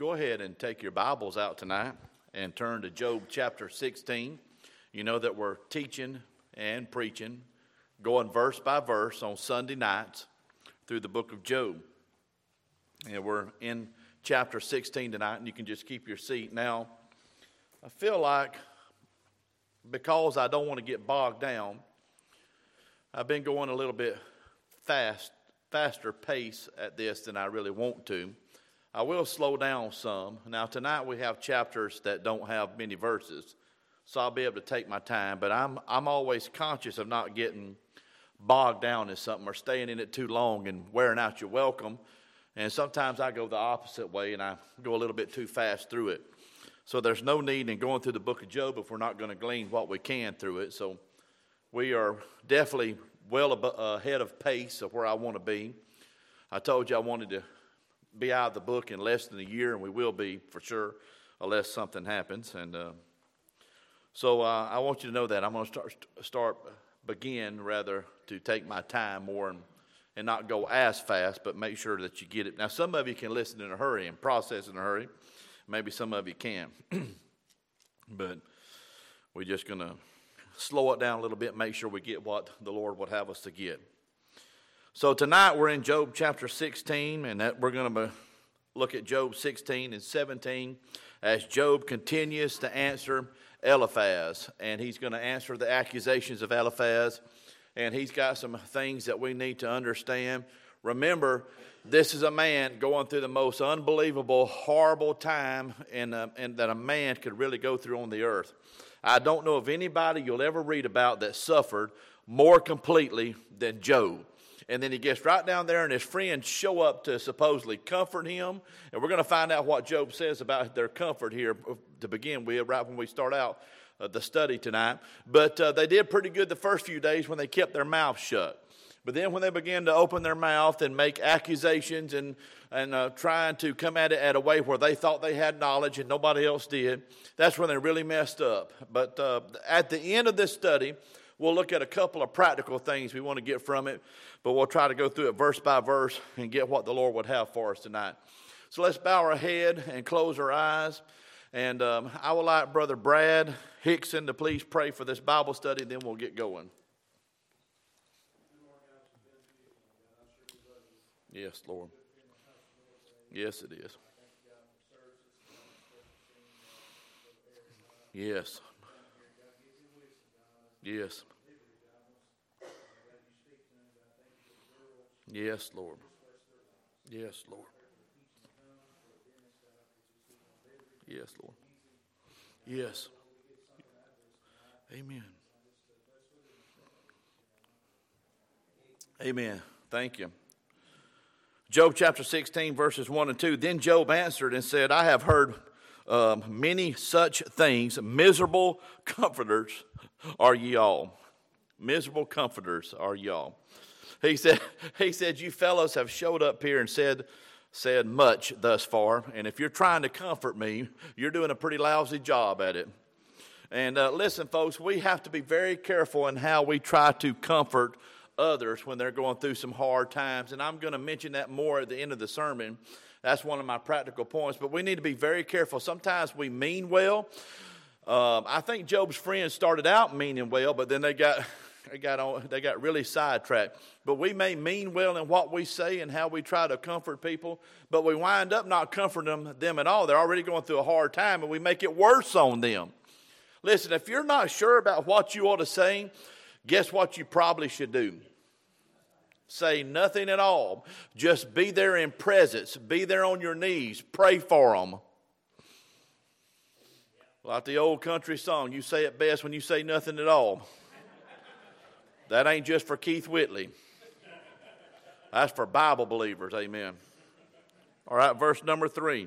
go ahead and take your Bibles out tonight and turn to Job chapter 16. You know that we're teaching and preaching, going verse by verse on Sunday nights through the book of Job. And we're in chapter 16 tonight, and you can just keep your seat. Now, I feel like because I don't want to get bogged down, I've been going a little bit faster pace at this than I really want to. I will slow down some. Now, tonight we have chapters that don't have many verses, so I'll be able to take my time. But I'm always conscious of not getting bogged down in something or staying in it too long and wearing out your welcome. And sometimes I go the opposite way and I go a little bit too fast through it. So there's no need in going through the book of Job if we're not going to glean what we can through it. So we are definitely well ahead of pace of where I want to be. I told you I wanted to be out of the book in less than a year, and we will be for sure unless something happens. And so I want you to know that I'm going to begin to take my time more and not go as fast, but make sure that you get it. Now, some of you can listen in a hurry and process in a hurry. Maybe some of you can. But we're just going to slow it down a little bit, make sure we get what the Lord would have us to get. So tonight we're in Job chapter 16, and we're going to look at Job 16 and 17 as Job continues to answer Eliphaz. And he's going to answer the accusations of Eliphaz, and he's got some things that we need to understand. Remember, this is a man going through the most unbelievable, horrible time and that a man could really go through on the earth. I don't know of anybody you'll ever read about that suffered more completely than Job. And then he gets right down there, and his friends show up to supposedly comfort him. And we're going to find out what Job says about their comfort here to begin with, right when we start out the study tonight. But they did pretty good the first few days when they kept their mouth shut. But then when they began to open their mouth and make accusations and trying to come at it at a way where they thought they had knowledge and nobody else did, that's when they really messed up. But at the end of this study, we'll look at a couple of practical things we want to get from it, but we'll try to go through it verse by verse and get what the Lord would have for us tonight. So let's bow our head and close our eyes. And I would like Brother Brad Hickson to please pray for this Bible study, then we'll get going. Yes, Lord. Yes, it is. Yes. Yes. Yes, Lord. Yes, Lord. Yes, Lord. Yes. Amen. Amen. Thank you. Job chapter 16, verses 1 and 2. Then Job answered and said, I have heard many such things. Miserable comforters are ye all. Miserable comforters are ye all. He said, you fellows have showed up here and said much thus far. And if you're trying to comfort me, you're doing a pretty lousy job at it. And listen, folks, we have to be very careful in how we try to comfort others when they're going through some hard times. And I'm going to mention that more at the end of the sermon. That's one of my practical points. But we need to be very careful. Sometimes we mean well. I think Job's friends started out meaning well, but then they got really sidetracked. But we may mean well in what we say and how we try to comfort people, but we wind up not comforting them at all. They're already going through a hard time, and we make it worse on them. Listen, if you're not sure about what you ought to say, guess what you probably should do? Say nothing at all. Just be there in presence. Be there on your knees. Pray for them. Like the old country song, you say it best when you say nothing at all. That ain't just for Keith Whitley. That's for Bible believers. Amen. All right, verse number 3.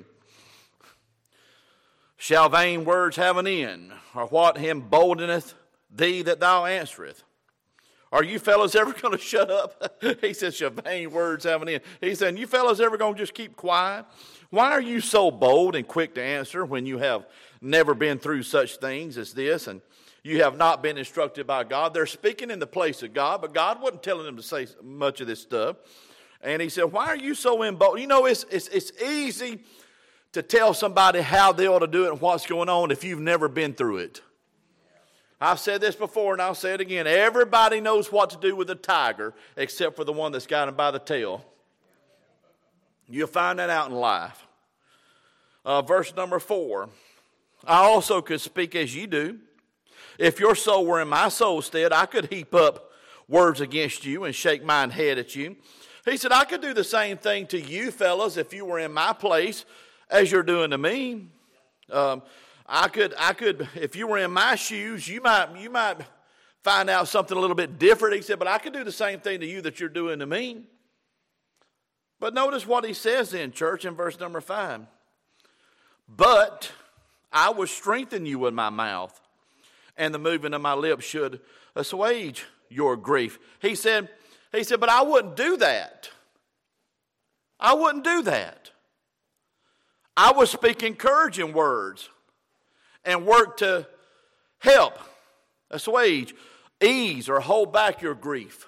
Shall vain words have an end, or what emboldeneth thee that thou answerest? Are you fellows ever going to shut up? He says, shall vain words have an end? He's saying, you fellows ever going to just keep quiet? Why are you so bold and quick to answer when you have never been through such things as this, and you have not been instructed by God? They're speaking in the place of God, but God wasn't telling them to say much of this stuff. And he said, why are you so emboldened? You know, it's easy to tell somebody how they ought to do it and what's going on if you've never been through it. I've said this before and I'll say it again. Everybody knows what to do with a tiger except for the one that's got him by the tail. You'll find that out in life. Verse number 4. I also could speak as ye do. If your soul were in my soul's stead, I could heap up words against you and shake mine head at you. He said, I could do the same thing to you fellas if you were in my place as you're doing to me. I could, if you were in my shoes, you might find out something a little bit different. He said, but I could do the same thing to you that you're doing to me. But notice what he says in church in verse number 5. But I will strengthen you with my mouth, and the moving of my lips should assuage your grief. He said, but I wouldn't do that. I wouldn't do that. I would speak encouraging words and work to help, assuage, ease, or hold back your grief.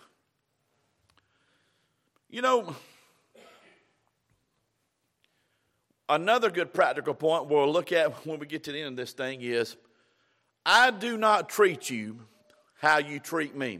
You know, another good practical point we'll look at when we get to the end of this thing is, I do not treat you how you treat me.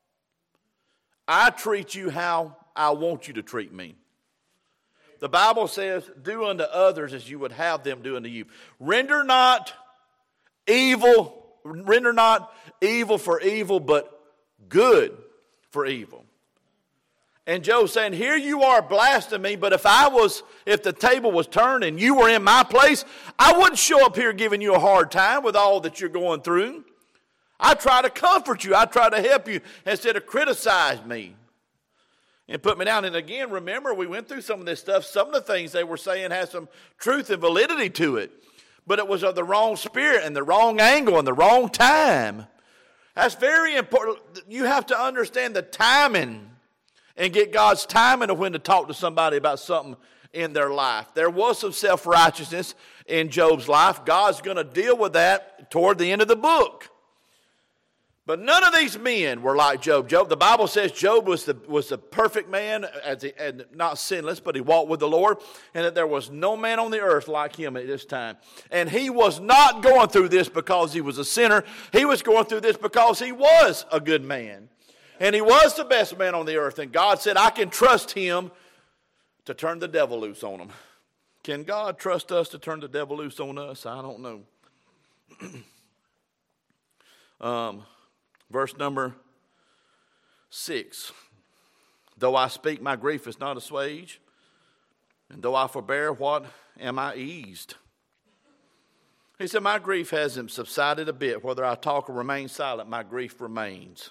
I treat you how I want you to treat me. The Bible says, do unto others as you would have them do unto you. Render not evil for evil, but good for evil. And Job's saying, here you are blasting me, but if the table was turned and you were in my place, I wouldn't show up here giving you a hard time with all that you're going through. I try to comfort you. I try to help you instead of criticize me and put me down. And again, remember, we went through some of this stuff. Some of the things they were saying had some truth and validity to it, but it was of the wrong spirit and the wrong angle and the wrong time. That's very important. You have to understand the timing and get God's timing of when to talk to somebody about something in their life. There was some self-righteousness in Job's life. God's going to deal with that toward the end of the book. But none of these men were like Job. The Bible says Job was the perfect man, and not sinless, but he walked with the Lord, and that there was no man on the earth like him at this time. And he was not going through this because he was a sinner. He was going through this because he was a good man. And he was the best man on the earth. And God said, I can trust him to turn the devil loose on him. Can God trust us to turn the devil loose on us? I don't know. Verse number 6. Though I speak, my grief is not assuaged. And though I forbear, what am I eased? He said, my grief hasn't subsided a bit. Whether I talk or remain silent, my grief remains.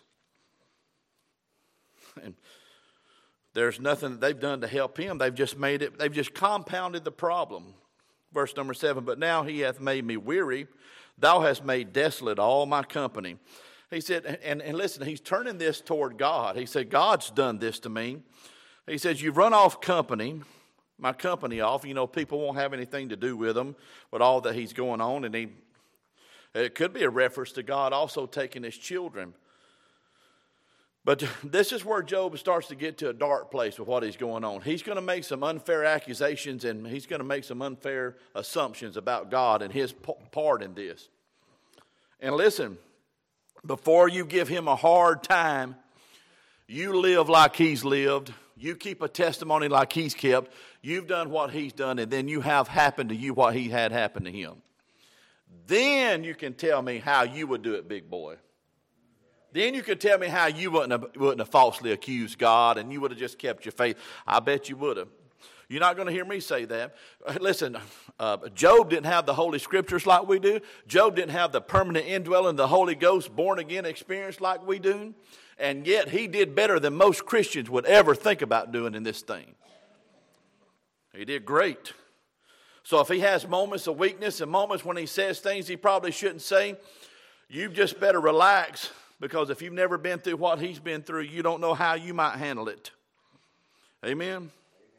And there's nothing that they've done to help him. They've just compounded the problem. Verse number 7, but now he hath made me weary. Thou hast made desolate all my company. He said, and listen, he's turning this toward God. He said, God's done this to me. He says, you've run off my company off. You know, people won't have anything to do with him with all that he's going on. And it could be a reference to God also taking his children. But this is where Job starts to get to a dark place with what he's going on. He's going to make some unfair accusations and he's going to make some unfair assumptions about God and his part in this. And listen, before you give him a hard time, you live like he's lived. You keep a testimony like he's kept. You've done what he's done, and then you have happened to you what he had happened to him. Then you can tell me how you would do it, big boy. Then you could tell me how you wouldn't have falsely accused God and you would have just kept your faith. I bet you would have. You're not going to hear me say that. Listen, Job didn't have the Holy Scriptures like we do. Job didn't have the permanent indwelling of the Holy Ghost, born-again experience like we do. And yet he did better than most Christians would ever think about doing in this thing. He did great. So if he has moments of weakness and moments when he says things he probably shouldn't say, you just better relax. Because if you've never been through what he's been through, you don't know how you might handle it. Amen?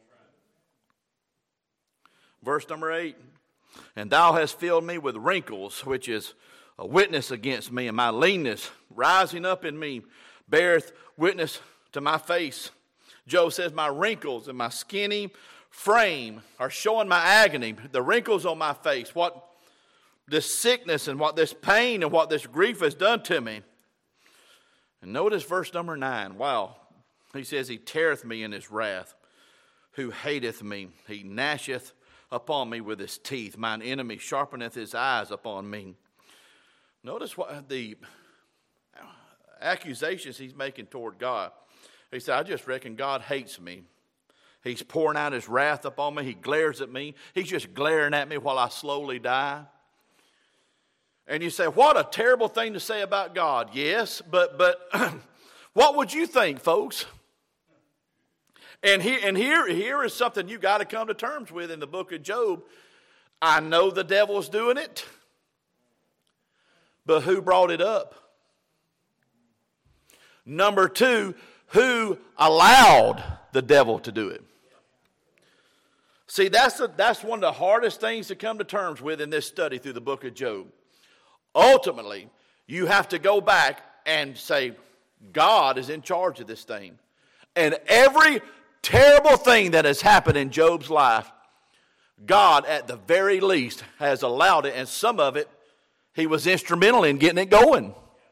Verse number 8. And thou hast filled me with wrinkles, which is a witness against me, and my leanness rising up in me beareth witness to my face. Job says, my wrinkles and my skinny frame are showing my agony, the wrinkles on my face, what this sickness and what this pain and what this grief has done to me. And notice verse number 9. Wow. He says, he teareth me in his wrath, who hateth me. He gnasheth upon me with his teeth. Mine enemy sharpeneth his eyes upon me. Notice what the accusations he's making toward God. He said, I just reckon God hates me. He's pouring out his wrath upon me. He glares at me. He's just glaring at me while I slowly die. And you say, what a terrible thing to say about God. Yes, but what would you think, folks? And here is something you got to come to terms with in the book of Job. I know the devil's doing it, but who brought it up? Number 2, who allowed the devil to do it? See, that's one of the hardest things to come to terms with in this study through the book of Job. Ultimately, you have to go back and say, God is in charge of this thing. And every terrible thing that has happened in Job's life, God, at the very least, has allowed it. And some of it, he was instrumental in getting it going.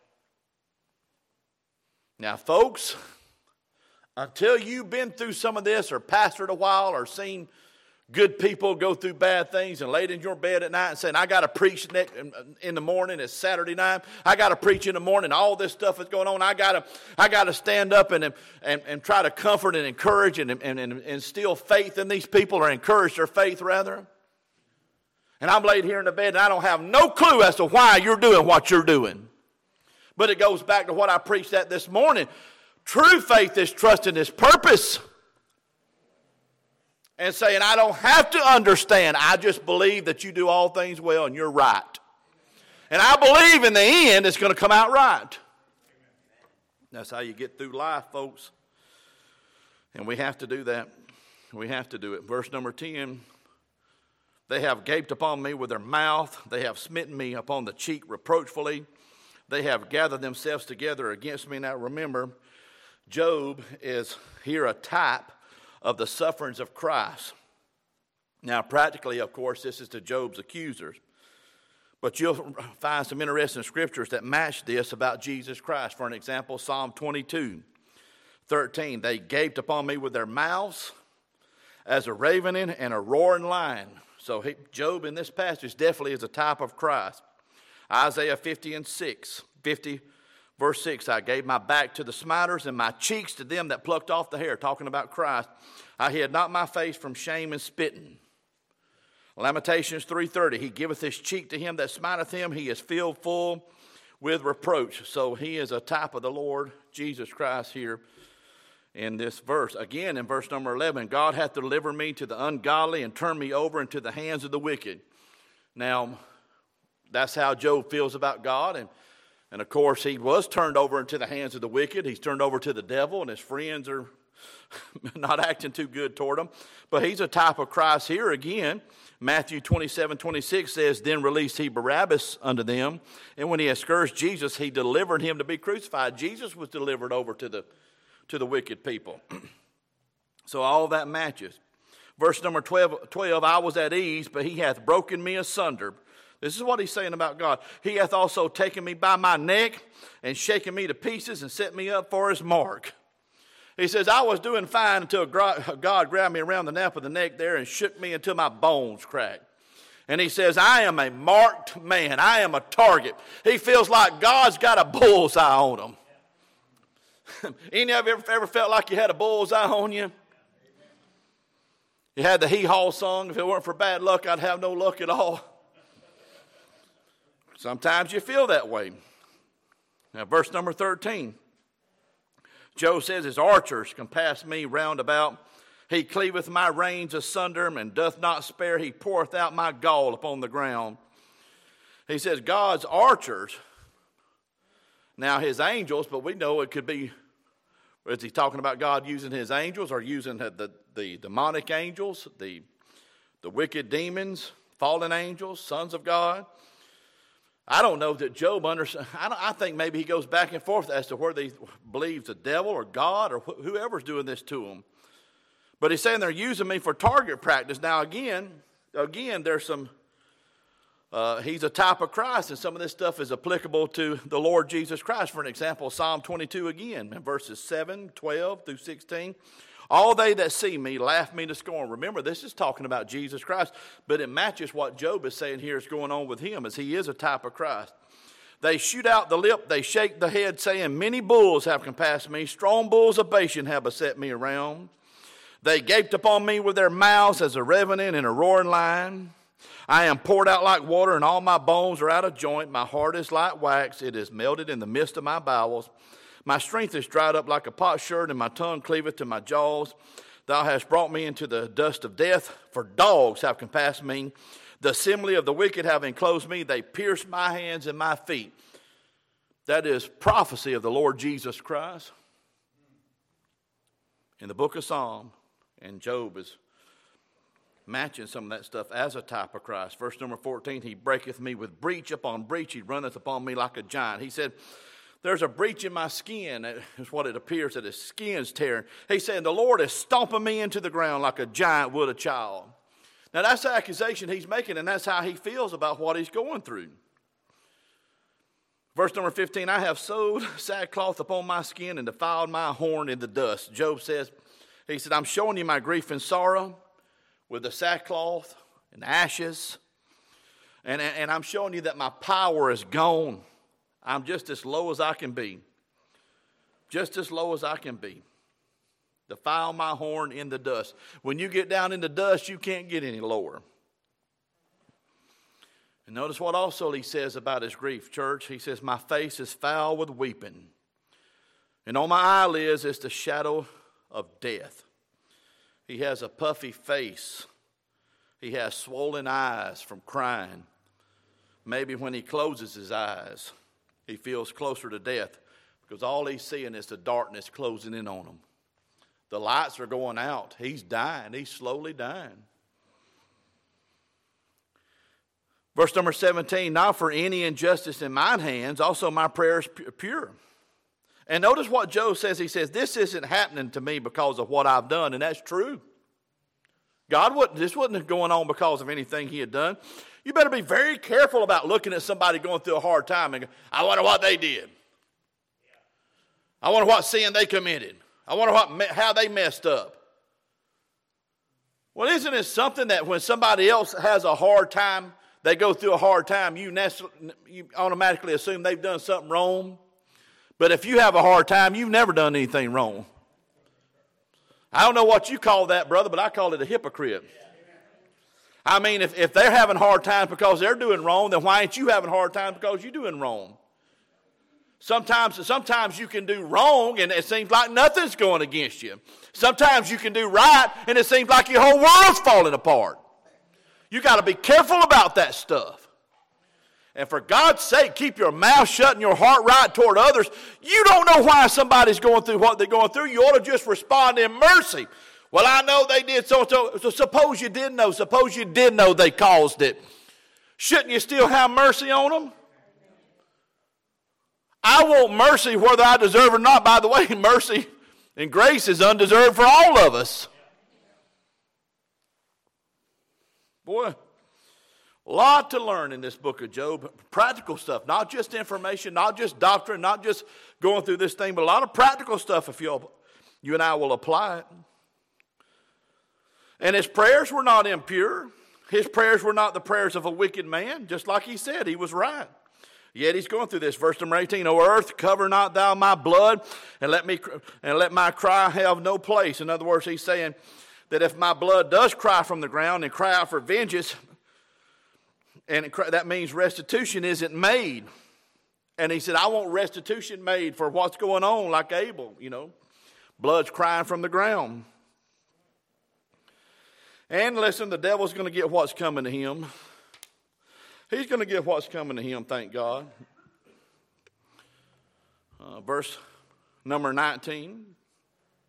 Now, folks, until you've been through some of this or pastored a while or seen good people go through bad things and laid in your bed at night and saying, I got to preach in the morning, it's Saturday night. I got to preach in the morning. All this stuff is going on. I got to stand up and try to comfort and encourage and instill faith in these people, or encourage their faith rather. And I'm laid here in the bed and I don't have no clue as to why you're doing what you're doing. But it goes back to what I preached at this morning. True faith is trusting his purpose. And saying, I don't have to understand. I just believe that you do all things well and you're right. And I believe in the end it's going to come out right. That's how you get through life, folks. And we have to do that. We have to do it. Verse number 10. They have gaped upon me with their mouth. They have smitten me upon the cheek reproachfully. They have gathered themselves together against me. Now remember, Job is here a type of the sufferings of Christ. Now, practically, of course, this is to Job's accusers. But you'll find some interesting scriptures that match this about Jesus Christ. For an example, Psalm 22:13. They gaped upon me with their mouths as a ravening and a roaring lion. So Job in this passage definitely is a type of Christ. Isaiah 50 verse 6, I gave my back to the smiters and my cheeks to them that plucked off the hair. Talking about Christ. I hid not my face from shame and spitting. Lamentations 3:30, he giveth his cheek to him that smiteth him. He is filled full with reproach. So he is a type of the Lord Jesus Christ here in this verse. Again, in verse number 11, God hath delivered me to the ungodly and turned me over into the hands of the wicked. Now, that's how Job feels about God. And of course, he was turned over into the hands of the wicked. He's turned over to the devil, and his friends are not acting too good toward him. But he's a type of Christ here again. Matthew 27:26 says, Then released he Barabbas unto them, and when he had scourged Jesus, he delivered him to be crucified. Jesus was delivered over to the wicked people. So all that matches. Verse number 12, I was at ease, but he hath broken me asunder. This is what he's saying about God. He hath also taken me by my neck and shaken me to pieces and set me up for his mark. He says, I was doing fine until God grabbed me around the nape of the neck there and shook me until my bones cracked. And he says, I am a marked man. I am a target. He feels like God's got a bullseye on him. Any of you ever felt like you had a bullseye on you? You had the hee-haw song, if it weren't for bad luck, I'd have no luck at all. Sometimes you feel that way. Now, verse number 13. Job says, his archers compass me round about. He cleaveth my reins asunder and doth not spare. He poureth out my gall upon the ground. He says, God's archers. Now, his angels, but we know it could be, is he talking about God using his angels or using the demonic angels, the wicked demons, fallen angels, sons of God? I don't know that Job understands. I think maybe he goes back and forth as to whether he believes the devil or God or whoever's doing this to him. But he's saying they're using me for target practice. Now, again, there's some, he's a type of Christ, and some of this stuff is applicable to the Lord Jesus Christ. For an example, Psalm 22 again, in verses 7, 12 through 16. All they that see me laugh me to scorn. Remember, this is talking about Jesus Christ, but it matches what Job is saying here is going on with him, as he is a type of Christ. They shoot out the lip, they shake the head, saying, many bulls have compassed me, strong bulls of Bashan have beset me around. They gaped upon me with their mouths as a revenant and a roaring lion. I am poured out like water, and all my bones are out of joint. My heart is like wax, it is melted in the midst of my bowels. My strength is dried up like a potsherd, and my tongue cleaveth to my jaws. Thou hast brought me into the dust of death, for dogs have compassed me. The assembly of the wicked have enclosed me. They pierced my hands and my feet. That is prophecy of the Lord Jesus Christ in the book of Psalm. And Job is matching some of that stuff as a type of Christ. Verse number 14, he breaketh me with breach upon breach. He runneth upon me like a giant. He said, there's a breach in my skin, is what it appears, that his skin's tearing. He's saying, the Lord is stomping me into the ground like a giant would a child. Now, that's the accusation he's making, and that's how he feels about what he's going through. Verse number 15, I have sewed sackcloth upon my skin and defiled my horn in the dust. Job says, he said, I'm showing you my grief and sorrow with the sackcloth and ashes, and I'm showing you that my power is gone. I'm just as low as I can be. Just as low as I can be. Defile my horn in the dust. When you get down in the dust, you can't get any lower. And notice what also he says about his grief, church. He says, my face is foul with weeping, and on my eyelids is the shadow of death. He has a puffy face. He has swollen eyes from crying. Maybe when he closes his eyes, he feels closer to death, because all he's seeing is the darkness closing in on him. The lights are going out. He's dying. He's slowly dying. Verse number 17, not for any injustice in mine hands, also my prayer is pure. And notice what Job says. He says, this isn't happening to me because of what I've done, and that's true. This wasn't going on because of anything he had done. You better be very careful about looking at somebody going through a hard time and go, I wonder what they did. I wonder what sin they committed. I wonder how they messed up. Well, isn't it something that when somebody else has a hard time, they go through a hard time, you automatically assume they've done something wrong? But if you have a hard time, you've never done anything wrong. I don't know what you call that, brother, but I call it a hypocrite. I mean, if they're having hard times because they're doing wrong, then why ain't you having hard times because you're doing wrong? Sometimes you can do wrong and it seems like nothing's going against you. Sometimes you can do right and it seems like your whole world's falling apart. You got to be careful about that stuff. And for God's sake, keep your mouth shut and your heart right toward others. You don't know why somebody's going through what they're going through. You ought to just respond in mercy. Well, I know they did so. So suppose you did know. Suppose you did know they caused it. Shouldn't you still have mercy on them? I want mercy whether I deserve it or not. By the way, mercy and grace is undeserved for all of us. Boy, a lot to learn in this book of Job. Practical stuff, not just information, not just doctrine, not just going through this thing, but a lot of practical stuff if you and I will apply it. And his prayers were not impure. His prayers were not the prayers of a wicked man. Just like he said, he was right. Yet he's going through this. Verse number 18, O earth, cover not thou my blood, and let my cry have no place. In other words, he's saying that if my blood does cry from the ground and cry out for vengeance, and that means restitution isn't made. And he said, I want restitution made for what's going on, like Abel, Blood's crying from the ground. And listen, the devil's going to get what's coming to him. He's going to get what's coming to him, thank God. Verse number 19.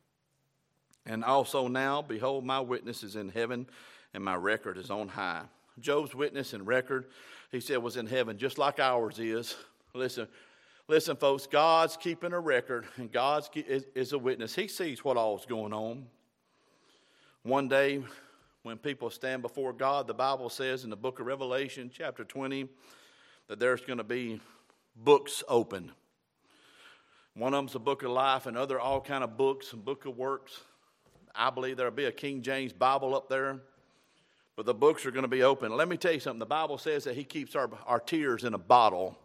And also now, behold, my witness is in heaven, and my record is on high. Job's witness and record, he said, was in heaven, just like ours is. Listen, folks, God's keeping a record, and God is a witness. He sees what all is going on. One day, when people stand before God, the Bible says in the book of Revelation, chapter 20, that there's going to be books open. One of them's a book of life, and other all kind of books, and book of works. I believe there'll be a King James Bible up there, but the books are going to be open. Let me tell you something. The Bible says that he keeps our tears in a bottle.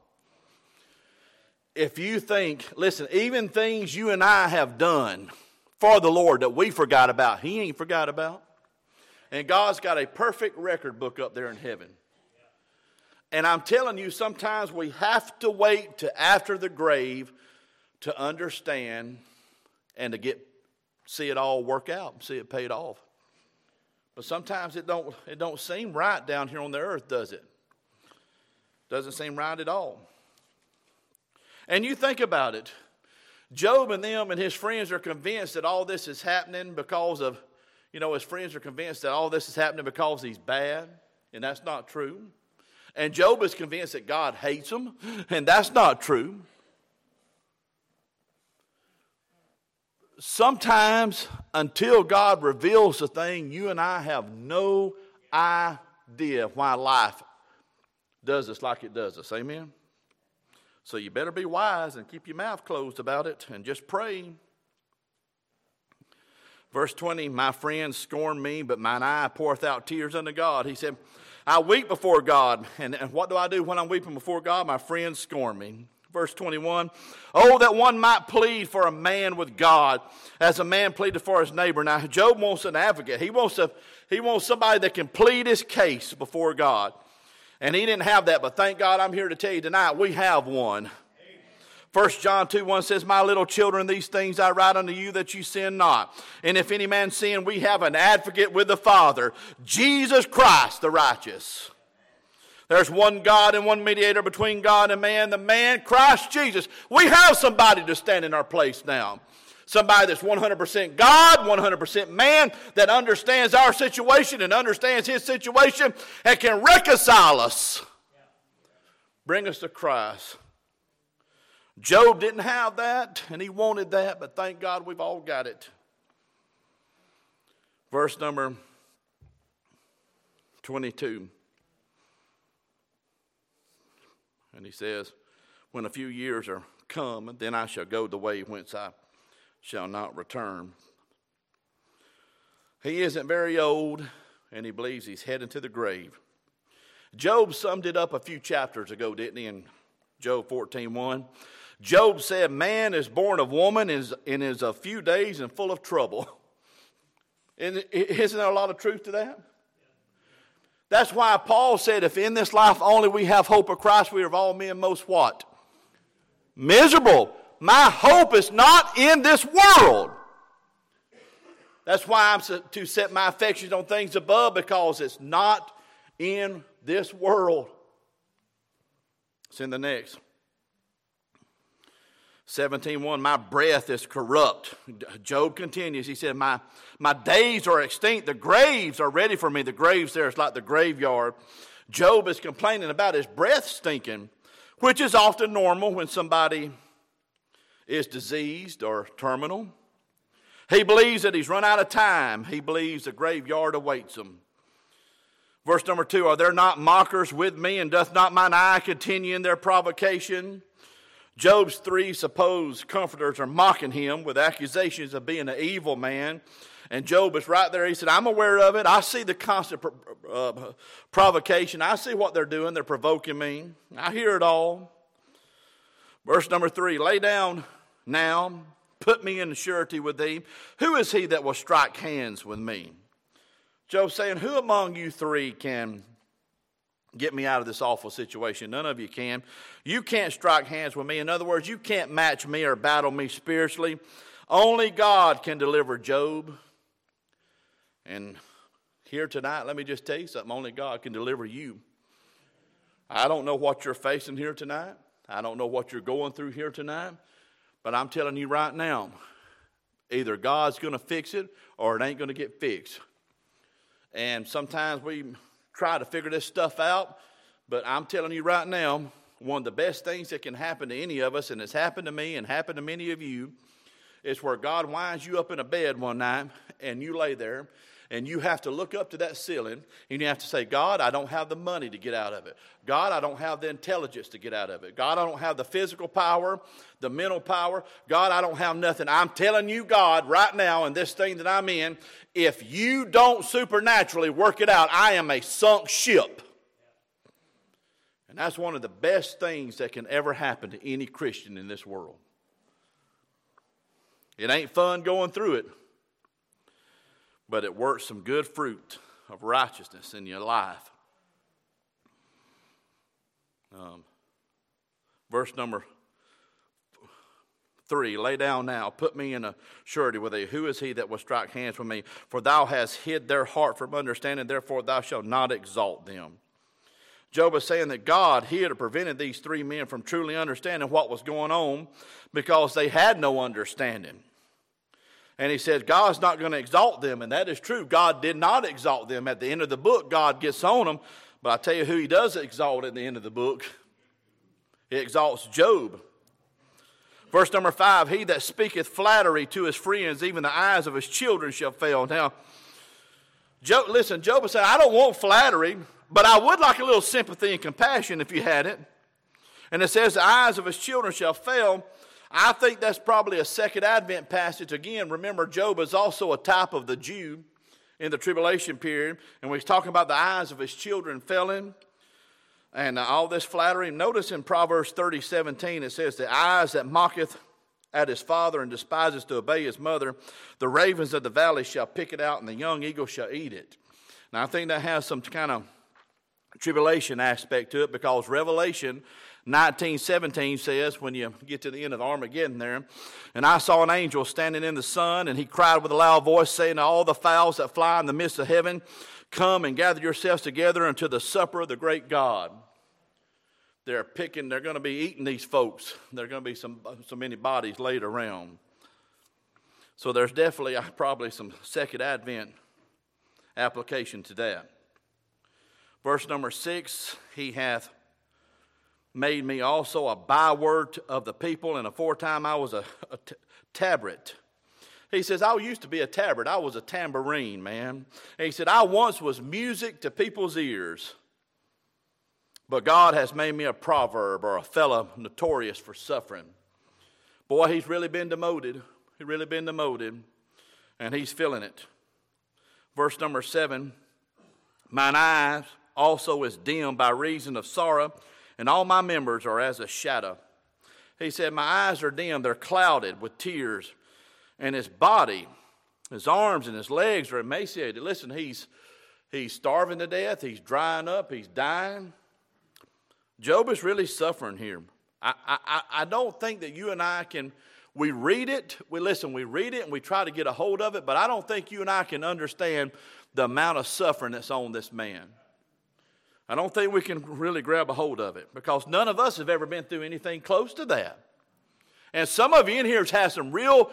If you think, listen, even things you and I have done for the Lord that we forgot about, he ain't forgot about. And God's got a perfect record book up there in heaven. And I'm telling you, sometimes we have to wait to after the grave to understand and to see it all work out, see it paid off. But sometimes it don't seem right down here on the earth, does it? Doesn't seem right at all. And you think about it. Job and them and his friends are convinced that all this is happening because of, his friends are convinced that all this is happening because he's bad, and that's not true. And Job is convinced that God hates him, and that's not true. Sometimes, until God reveals the thing, you and I have no idea why life does us like it does us. Amen? So you better be wise and keep your mouth closed about it and just pray. Verse 20, my friends scorn me, but mine eye poureth out tears unto God. He said, I weep before God. And what do I do when I'm weeping before God? My friends scorn me. Verse 21, oh, that one might plead for a man with God as a man pleaded for his neighbor. Now, Job wants an advocate. He wants somebody that can plead his case before God. And he didn't have that, but thank God I'm here to tell you tonight we have one. 1 John 2:1 says, my little children, these things I write unto you that you sin not. And if any man sin, we have an advocate with the Father, Jesus Christ the righteous. There's one God and one mediator between God and man, the man Christ Jesus. We have somebody to stand in our place now. Somebody that's 100% God, 100% man, that understands our situation and understands his situation and can reconcile us. Bring us to Christ. Job didn't have that, and he wanted that, but thank God we've all got it. Verse number 22. And he says, when a few years are come, then I shall go the way whence I shall not return. He isn't very old, and he believes he's heading to the grave. Job summed it up a few chapters ago, didn't he, in Job 14:1. Job said, man is born of woman and is a few days and full of trouble. Isn't there a lot of truth to that? That's why Paul said, if in this life only we have hope of Christ, we are of all men most what? Miserable. My hope is not in this world. That's why I'm to set my affections on things above, because it's not in this world. It's in the next. 17:1, my breath is corrupt. Job continues. He said, my days are extinct. The graves are ready for me. The graves there is like the graveyard. Job is complaining about his breath stinking, which is often normal when somebody is diseased or terminal. He believes that he's run out of time. He believes the graveyard awaits him. Verse number 2, are there not mockers with me, and doth not mine eye continue in their provocation? Job's 3 supposed comforters are mocking him with accusations of being an evil man. And Job is right there. He said, I'm aware of it. I see the constant provocation. I see what they're doing. They're provoking me. I hear it all. Verse number 3, lay down now, put me in surety with thee. Who is he that will strike hands with me? Job's saying, who among you three can get me out of this awful situation? None of you can. You can't strike hands with me. In other words, you can't match me or battle me spiritually. Only God can deliver Job. And here tonight, let me just tell you something. Only God can deliver you. I don't know what you're facing here tonight. I don't know what you're going through here tonight. But I'm telling you right now, either God's going to fix it or it ain't going to get fixed. And sometimes we try to figure this stuff out. But I'm telling you right now, one of the best things that can happen to any of us, and it's happened to me and happened to many of you, is where God winds you up in a bed one night and you lay there and you have to look up to that ceiling and you have to say, God, I don't have the money to get out of it. God, I don't have the intelligence to get out of it. God, I don't have the physical power, the mental power. God, I don't have nothing. I'm telling you, God, right now in this thing that I'm in, if you don't supernaturally work it out, I am a sunk ship. And that's one of the best things that can ever happen to any Christian in this world. It ain't fun going through it, but it works some good fruit of righteousness in your life. Verse number 3, lay down now, put me in a surety with thee. Who is he that will strike hands with me? For thou hast hid their heart from understanding, therefore thou shalt not exalt them. Job is saying that God hid or prevented these three men from truly understanding what was going on because they had no understanding. And he says God's not going to exalt them, and that is true. God did not exalt them. At the end of the book, God gets on them. But I tell you who he does exalt at the end of the book. He exalts Job. Verse number 5, he that speaketh flattery to his friends, even the eyes of his children shall fail. Now, Job is saying, I don't want flattery, but I would like a little sympathy and compassion if you had it. And it says the eyes of his children shall fail. I think that's probably a second Advent passage. Again, remember, Job is also a type of the Jew in the tribulation period. And when he's talking about the eyes of his children failing and all this flattery. Notice in Proverbs 30:17, it says, the eyes that mocketh at his father and despises to obey his mother, the ravens of the valley shall pick it out, and the young eagle shall eat it. Now, I think that has some kind of tribulation aspect to it, because Revelation 19:17 says, when you get to the end of Armageddon there, and I saw an angel standing in the sun, and he cried with a loud voice, saying to all the fowls that fly in the midst of heaven, come and gather yourselves together unto the supper of the great God. They're going to be eating these folks. There are going to be so many bodies laid around. So there's definitely probably some second Advent application to that. Verse number 6, he hath made me also a byword of the people, and aforetime I was a tabret. He says, I used to be a tabret. I was a tambourine, man. And he said, I once was music to people's ears. But God has made me a proverb, or a fellow notorious for suffering. Boy, he's really been demoted. He's really been demoted. And he's feeling it. Verse number 7, mine eyes also is dim by reason of sorrow, and all my members are as a shadow. He said, my eyes are dim, they're clouded with tears, and his body, his arms and his legs are emaciated. Listen, he's starving to death, he's drying up, he's dying. Job is really suffering here. I don't think that you and I can, we read it and we try to get a hold of it, but I don't think you and I can understand the amount of suffering that's on this man. I don't think we can really grab a hold of it, because none of us have ever been through anything close to that. And some of you in here have had some real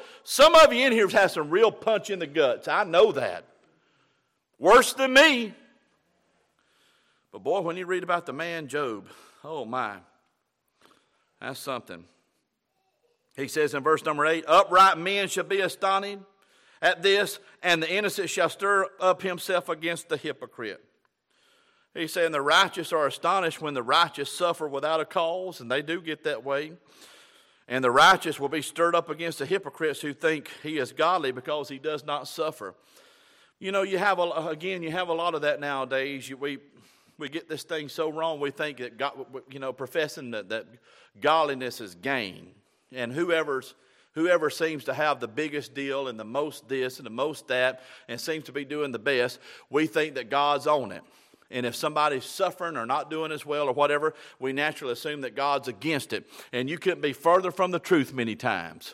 punch in the guts. I know that. Worse than me. But boy, when you read about the man Job, oh my, that's something. He says in verse number 8, upright men shall be astonished at this, and the innocent shall stir up himself against the hypocrite. He's saying the righteous are astonished when the righteous suffer without a cause, and they do get that way. And the righteous will be stirred up against the hypocrites who think he is godly because he does not suffer. You know, you have a lot of that nowadays. We get this thing so wrong. We think that God, professing that godliness is gain, and whoever seems to have the biggest deal and the most this and the most that and seems to be doing the best, we think that God's on it. And if somebody's suffering or not doing as well or whatever, we naturally assume that God's against it. And you couldn't be further from the truth many times.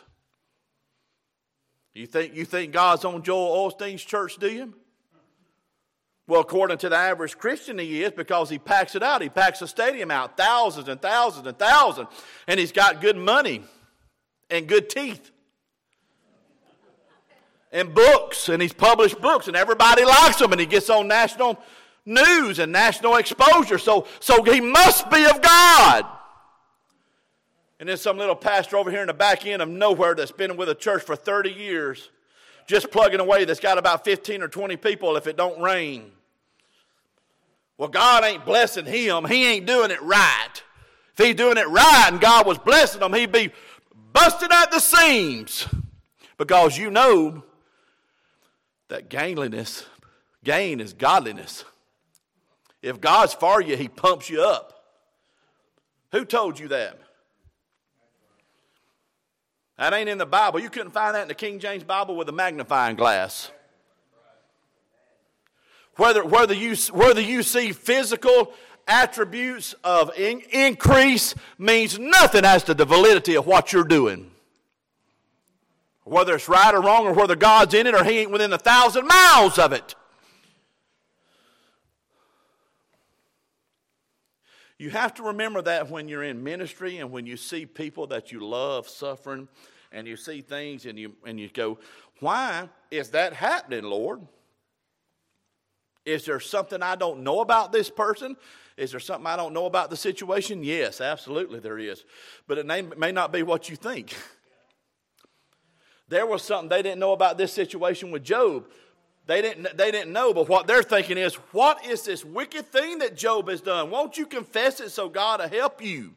You think God's on Joel Osteen's church, do you? Well, according to the average Christian, he is, because he packs it out. He packs the stadium out, thousands and thousands and thousands. And he's got good money and good teeth and books. And he's published books, and everybody likes him. And he gets on national news and national exposure. So he must be of God. And then some little pastor over here in the back end of nowhere that's been with a church for 30 years, just plugging away, that's got about 15 or 20 people if it don't rain. Well, God ain't blessing him. He ain't doing it right. If he's doing it right and God was blessing him, he'd be busting at the seams. Because you know that gain is godliness. If God's for you, he pumps you up. Who told you that? That ain't in the Bible. You couldn't find that in the King James Bible with a magnifying glass. Whether you see physical attributes of increase means nothing as to the validity of what you're doing. Whether it's right or wrong, or whether God's in it or he ain't within 1,000 miles of it. You have to remember that when you're in ministry and when you see people that you love suffering and you see things and you go, why is that happening, Lord? Is there something I don't know about this person? Is there something I don't know about the situation? Yes, absolutely there is. But it may not be what you think. There was something they didn't know about this situation with Job. They didn't know, but what they're thinking is, what is this wicked thing that Job has done? Won't you confess it so God will help you?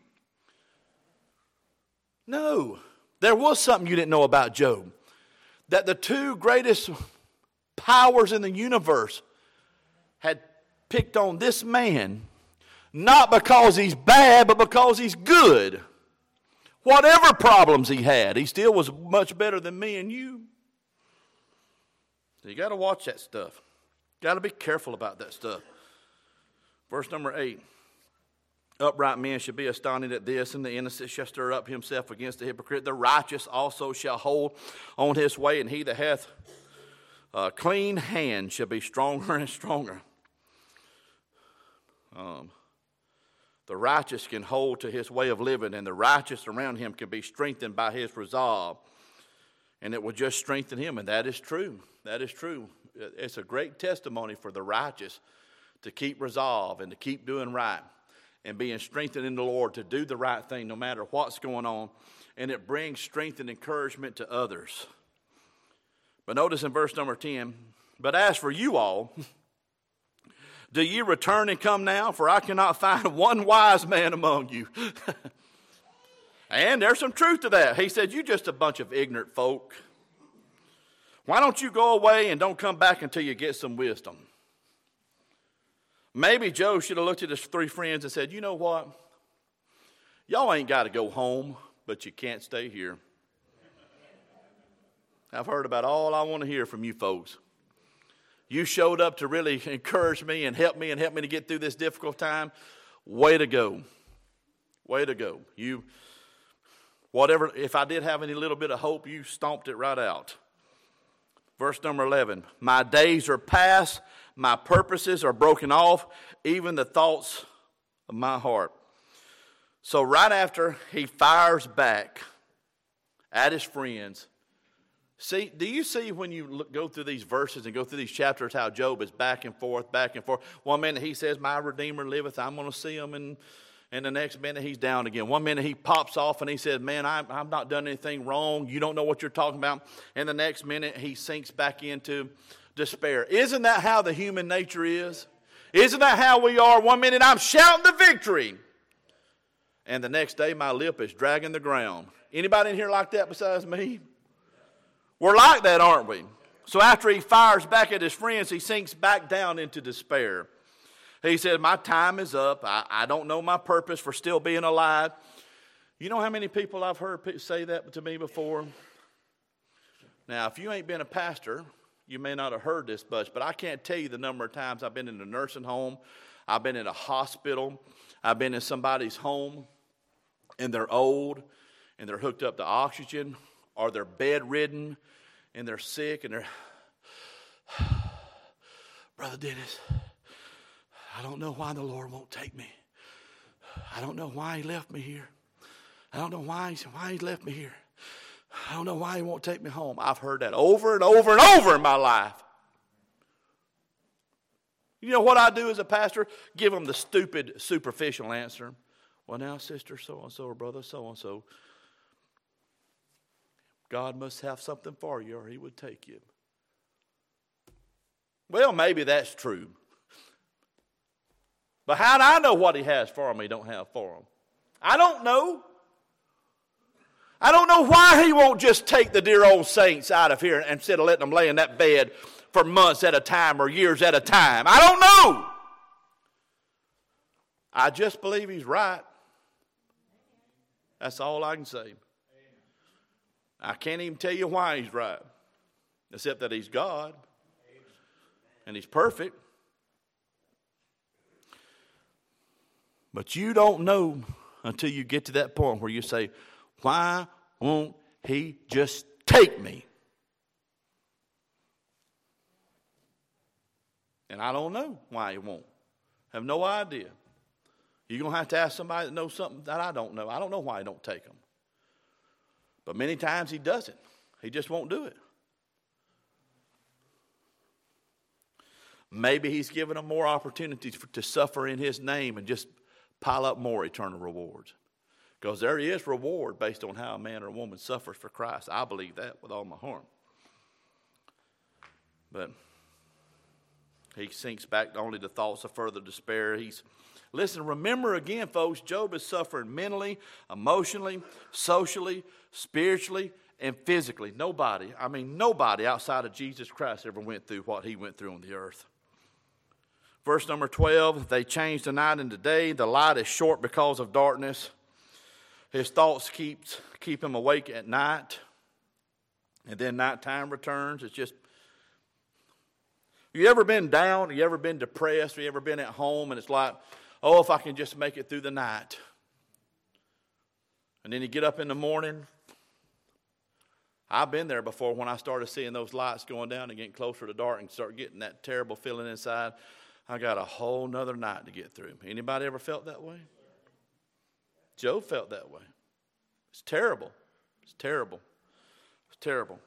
No, there was something you didn't know about Job. That the two greatest powers in the universe had picked on this man, not because he's bad, but because he's good. Whatever problems he had, he still was much better than me and you. So you got to watch that stuff. Got to be careful about that stuff. Verse number 8. Upright men should be astonished at this, and the innocent shall stir up himself against the hypocrite. The righteous also shall hold on his way, and he that hath a clean hand shall be stronger and stronger. The righteous can hold to his way of living, and the righteous around him can be strengthened by his resolve. And it will just strengthen him, and that is true. That is true. It's a great testimony for the righteous to keep resolve and to keep doing right and being strengthened in the Lord to do the right thing no matter what's going on. And it brings strength and encouragement to others. But notice in verse number 10, but as for you all, do ye return and come now? For I cannot find one wise man among you. And there's some truth to that. He said, you just a bunch of ignorant folk. Why don't you go away and don't come back until you get some wisdom? Maybe Job should have looked at his three friends and said, you know what? Y'all ain't got to go home, but you can't stay here. I've heard about all I want to hear from you folks. You showed up to really encourage me and help me to get through this difficult time. Way to go. Way to go. Whatever, if I did have any little bit of hope, you stomped it right out. Verse number 11, my days are past, my purposes are broken off, even the thoughts of my heart. So right after he fires back at his friends, see, do you see when you go through these verses and go through these chapters how Job is back and forth, back and forth. One minute he says, my Redeemer liveth, I'm going to see him, and the next minute he's down again. One minute he pops off and he says, man, I've not done anything wrong. You don't know what you're talking about. And the next minute he sinks back into despair. Isn't that how the human nature is? Isn't that how we are? One minute I'm shouting the victory, and the next day my lip is dragging the ground. Anybody in here like that besides me? We're like that, aren't we? So after he fires back at his friends, he sinks back down into despair. He said, my time is up. I don't know my purpose for still being alive. You know how many people I've heard say that to me before? Now, if you ain't been a pastor, you may not have heard this much, but I can't tell you the number of times I've been in a nursing home, I've been in a hospital, I've been in somebody's home, and they're old, and they're hooked up to oxygen, or they're bedridden, and they're sick, and they're, Brother Dennis, I don't know why the Lord won't take me. I don't know why he left me here. I don't know why he left me here. I don't know why he won't take me home. I've heard that over and over and over in my life. You know what I do as a pastor? Give them the stupid, superficial answer. Well, now, sister so-and-so or brother so-and-so, God must have something for you or he would take you. Well, maybe that's true. But how do I know what he has for them he don't have for them? I don't know. I don't know why he won't just take the dear old saints out of here instead of letting them lay in that bed for months at a time or years at a time. I don't know. I just believe he's right. That's all I can say. I can't even tell you why he's right, except that he's God and he's perfect. But you don't know until you get to that point where you say, why won't he just take me? And I don't know why he won't. I have no idea. You're going to have to ask somebody that knows something that I don't know. I don't know why he don't take them. But many times he doesn't. He just won't do it. Maybe he's given them more opportunities to suffer in his name and just pile up more eternal rewards. Because there is reward based on how a man or a woman suffers for Christ. I believe that with all my heart. But he sinks back only to thoughts of further despair. Listen, remember again, folks, Job is suffering mentally, emotionally, socially, spiritually, and physically. Nobody outside of Jesus Christ ever went through what he went through on the earth. Verse number 12, they changed the night into day. The light is short because of darkness. His thoughts keep him awake at night. And then nighttime returns. It's just, you ever been down? You ever been depressed? You ever been at home and it's like, oh, if I can just make it through the night. And then you get up in the morning. I've been there before when I started seeing those lights going down and getting closer to dark and start getting that terrible feeling inside. I got a whole nother night to get through. Anybody ever felt that way? Job felt that way. It's terrible. It's terrible. It's terrible.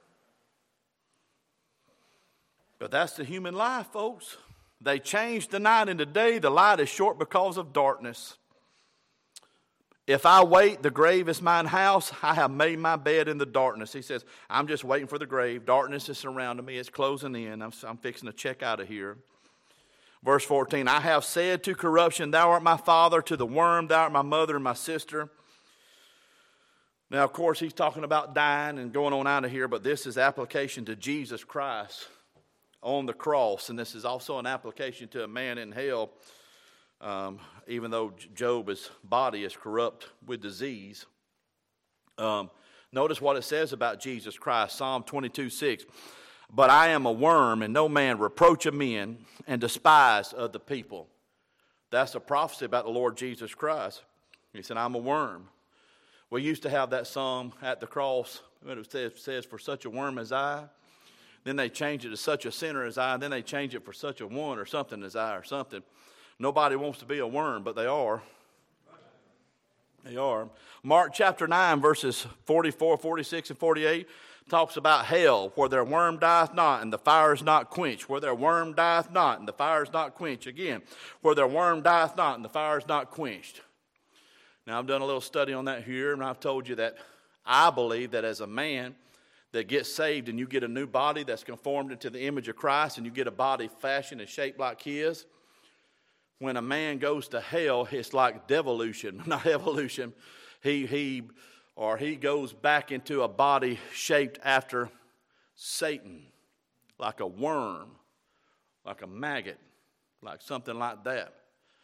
But that's the human life, folks. They changed the night into day. The light is short because of darkness. If I wait, the grave is mine house. I have made my bed in the darkness. He says, I'm just waiting for the grave. Darkness is surrounding me. It's closing in. I'm fixing to check out of here. Verse 14, I have said to corruption, thou art my father, to the worm, thou art my mother and my sister. Now, of course, he's talking about dying and going on out of here, but this is application to Jesus Christ on the cross, and this is also an application to a man in hell, even though Job's body is corrupt with disease. Notice what it says about Jesus Christ, Psalm 22:6. But I am a worm, and no man reproach of men, and despise of the people. That's a prophecy about the Lord Jesus Christ. He said, I'm a worm. We used to have that song at the cross. It says, for such a worm as I. Then they change it to such a sinner as I. And then they change it for such a one or something as I or something. Nobody wants to be a worm, but they are. They are. Mark chapter 9, verses 44, 46, and 48 talks about hell, where their worm dieth not, and the fire is not quenched. Where their worm dieth not, and the fire is not quenched. Again, where their worm dieth not, and the fire is not quenched. Now, I've done a little study on that here, and I've told you that I believe that as a man that gets saved and you get a new body that's conformed into the image of Christ, and you get a body fashioned and shaped like his, when a man goes to hell, it's like devolution, not evolution. He goes back into a body shaped after Satan, like a worm, like a maggot, like something like that.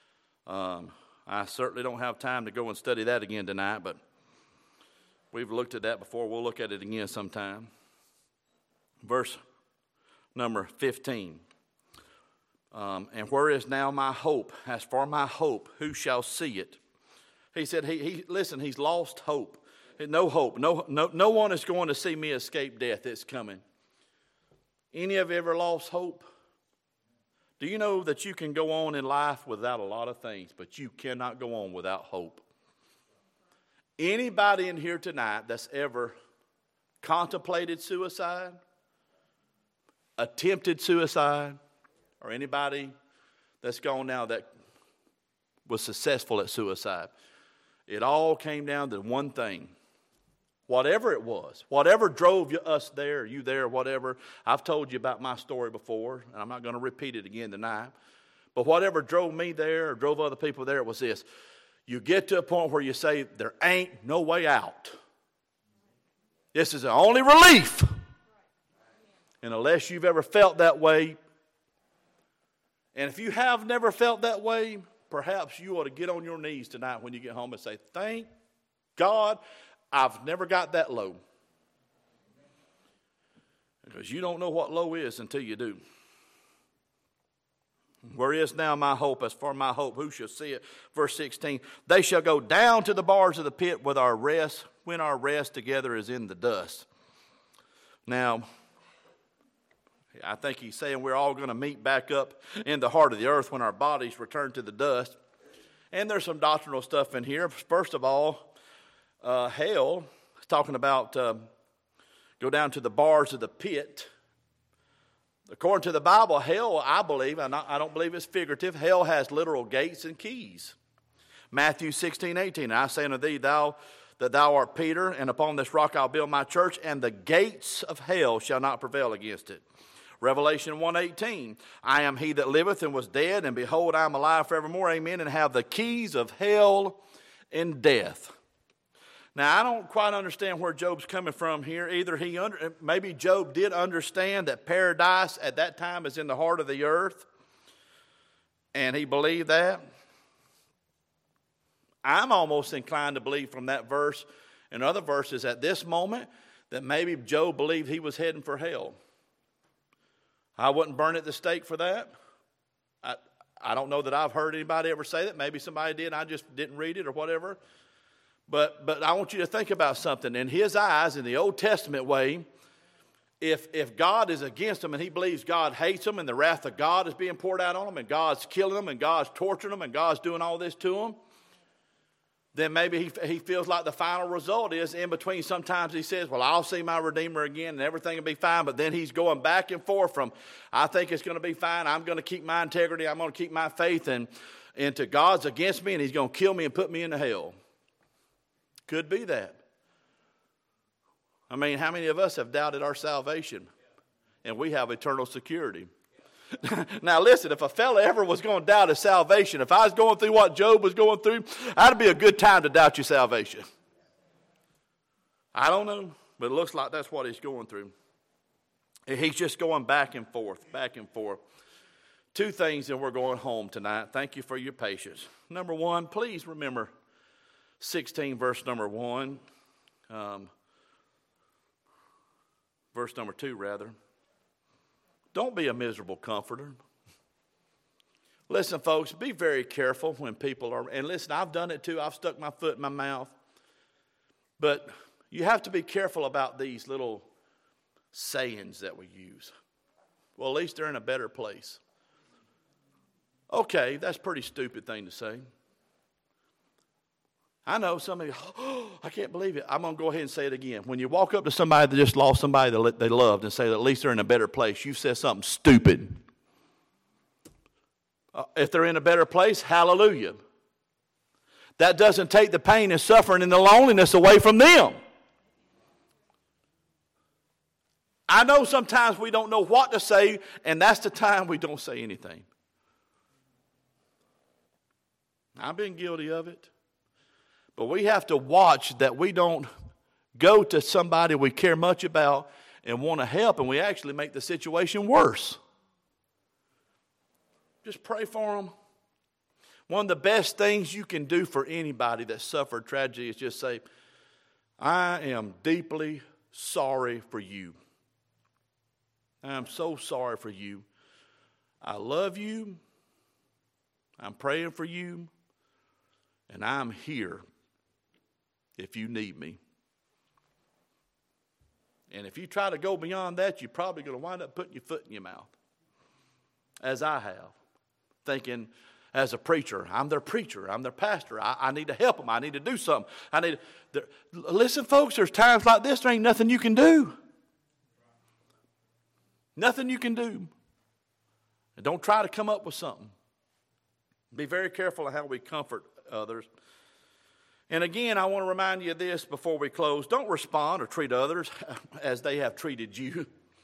I certainly don't have time to go and study that again tonight, but we've looked at that before. We'll look at it again sometime. Verse number 15. And where is now my hope? As for my hope, who shall see it? He said, listen, he's lost hope. No hope. No one is going to see me escape death. It's coming. Any of you ever lost hope? Do you know that you can go on in life without a lot of things, but you cannot go on without hope? Anybody in here tonight that's ever contemplated suicide, attempted suicide, or anybody that's gone now that was successful at suicide. It all came down to one thing. Whatever it was, whatever drove us there, you there, whatever. I've told you about my story before, and I'm not going to repeat it again tonight. But whatever drove me there or drove other people there, it was this. You get to a point where you say, there ain't no way out. This is the only relief. And unless you've ever felt that way, and if you have never felt that way, perhaps you ought to get on your knees tonight when you get home and say, thank God I've never got that low. Because you don't know what low is until you do. Where is now my hope? As for my hope, who shall see it? Verse 16, they shall go down to the bars of the pit with our rest, when our rest together is in the dust. Now, I think he's saying we're all going to meet back up in the heart of the earth when our bodies return to the dust. And there's some doctrinal stuff in here. First of all, hell, talking about go down to the bars of the pit. According to the Bible, hell, I believe, and I don't believe it's figurative, hell has literal gates and keys. Matthew 16:18, I say unto thee, thou art Peter, and upon this rock I'll build my church, and the gates of hell shall not prevail against it. Revelation 1:18, I am he that liveth and was dead, and behold, I am alive forevermore, amen, and have the keys of hell and death. Now, I don't quite understand where Job's coming from here. Either maybe Job did understand that paradise at that time is in the heart of the earth, and he believed that. I'm almost inclined to believe from that verse and other verses at this moment that maybe Job believed he was heading for hell. I wouldn't burn at the stake for that. I don't know that I've heard anybody ever say that. Maybe somebody did, I just didn't read it or whatever. But I want you to think about something. In his eyes, in the Old Testament way, if God is against him and he believes God hates him and the wrath of God is being poured out on him and God's killing him and God's torturing him and God's doing all this to him, then maybe he feels like the final result is in between. Sometimes he says, well, I'll see my Redeemer again and everything will be fine. But then he's going back and forth from, I think it's going to be fine. I'm going to keep my integrity. I'm going to keep my faith. And to God's against me and he's going to kill me and put me into hell. Could be that. I mean, how many of us have doubted our salvation? And we have eternal security. Now listen, if a fella ever was going to doubt his salvation, if I was going through what Job was going through, that'd be a good time to doubt your salvation. I don't know, but it looks like that's what he's going through. He's just going back and forth, back and forth. Two things, and we're going home tonight. Thank you for your patience. Number one, please remember 16, verse number 1. Verse number 2, rather. Don't be a miserable comforter. Listen, folks, be very careful when people are, and listen, I've done it too. I've stuck my foot in my mouth. But you have to be careful about these little sayings that we use. Well, at least they're in a better place. Okay, that's a pretty stupid thing to say. I know some of you, I can't believe it. I'm going to go ahead and say it again. When you walk up to somebody that just lost somebody that they loved and say that at least they're in a better place, you said something stupid. If they're in a better place, hallelujah. That doesn't take the pain and suffering and the loneliness away from them. I know sometimes we don't know what to say, and that's the time we don't say anything. I've been guilty of it. But we have to watch that we don't go to somebody we care much about and want to help, and we actually make the situation worse. Just pray for them. One of the best things you can do for anybody that suffered tragedy is just say, I am deeply sorry for you. I am so sorry for you. I love you. I'm praying for you. And I'm here if you need me. And if you try to go beyond that, you're probably going to wind up putting your foot in your mouth. As I have. Thinking, as a preacher, I'm their preacher, I'm their pastor. I need to help them. I need to do something. Listen, folks, there's times like this, there ain't nothing you can do. Nothing you can do. And don't try to come up with something. Be very careful of how we comfort others. And again, I want to remind you of this before we close. Don't respond or treat others as they have treated you.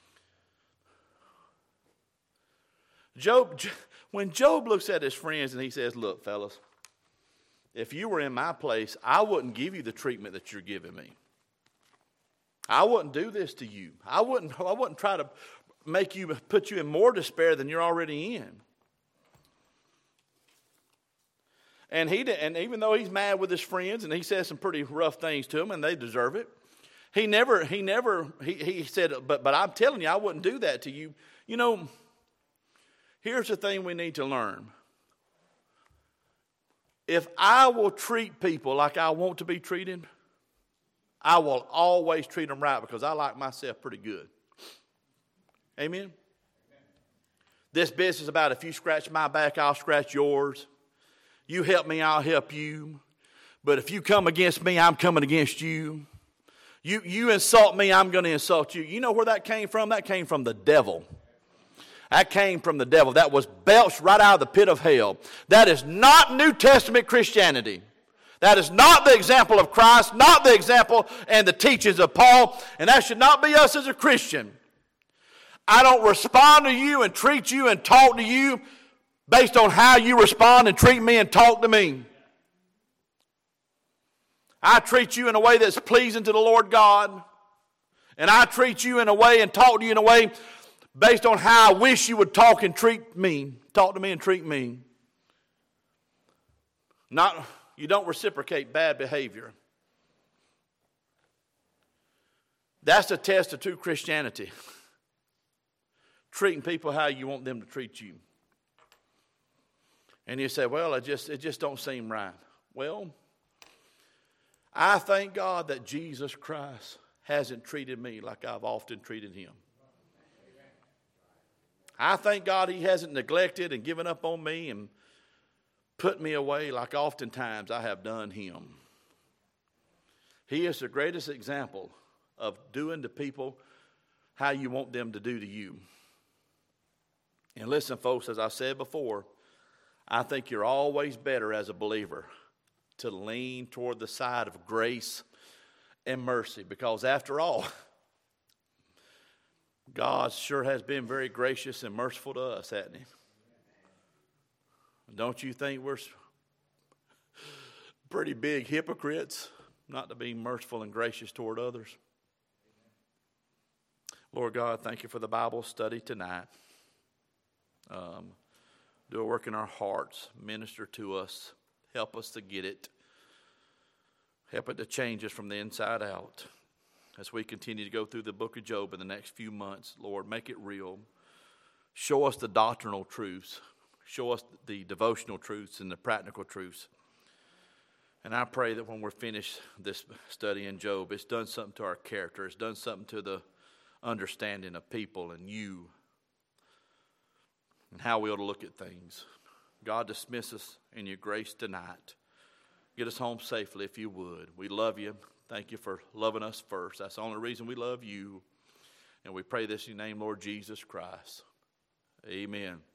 When Job looks at his friends and he says, look, fellas, if you were in my place, I wouldn't give you the treatment that you're giving me. I wouldn't do this to you. I wouldn't try to put you in more despair than you're already in. And even though he's mad with his friends and he says some pretty rough things to them and they deserve it, he said, but I'm telling you, I wouldn't do that to you. You know, here's the thing we need to learn. If I will treat people like I want to be treated, I will always treat them right because I like myself pretty good. Amen? This business about if you scratch my back, I'll scratch yours. You help me, I'll help you. But if you come against me, I'm coming against you. You insult me, I'm going to insult you. You know where that came from? That came from the devil. That came from the devil. That was belched right out of the pit of hell. That is not New Testament Christianity. That is not the example of Christ, not the example and the teachings of Paul, and that should not be us as a Christian. I don't respond to you and treat you and talk to you based on how you respond and treat me and talk to me. I treat you in a way that's pleasing to the Lord God. And I treat you in a way and talk to you in a way based on how I wish you would talk and treat me. Talk to me and treat me. You don't reciprocate bad behavior. That's the test of true Christianity. Treating people how you want them to treat you. And you say, well, it just don't seem right. Well, I thank God that Jesus Christ hasn't treated me like I've often treated him. I thank God he hasn't neglected and given up on me and put me away like oftentimes I have done him. He is the greatest example of doing to people how you want them to do to you. And listen, folks, as I said before, I think you're always better as a believer to lean toward the side of grace and mercy because after all, God sure has been very gracious and merciful to us, hasn't he? Don't you think we're pretty big hypocrites not to be merciful and gracious toward others? Lord God, thank you for the Bible study tonight. Do a work in our hearts. Minister to us. Help us to get it. Help it to change us from the inside out. As we continue to go through the book of Job in the next few months, Lord, make it real. Show us the doctrinal truths. Show us the devotional truths and the practical truths. And I pray that when we're finished this study in Job, it's done something to our character. It's done something to the understanding of people and you and how we ought to look at things. God, dismiss us in your grace tonight. Get us home safely if you would. We love you. Thank you for loving us first. That's the only reason we love you. And we pray this in your name, Lord Jesus Christ. Amen.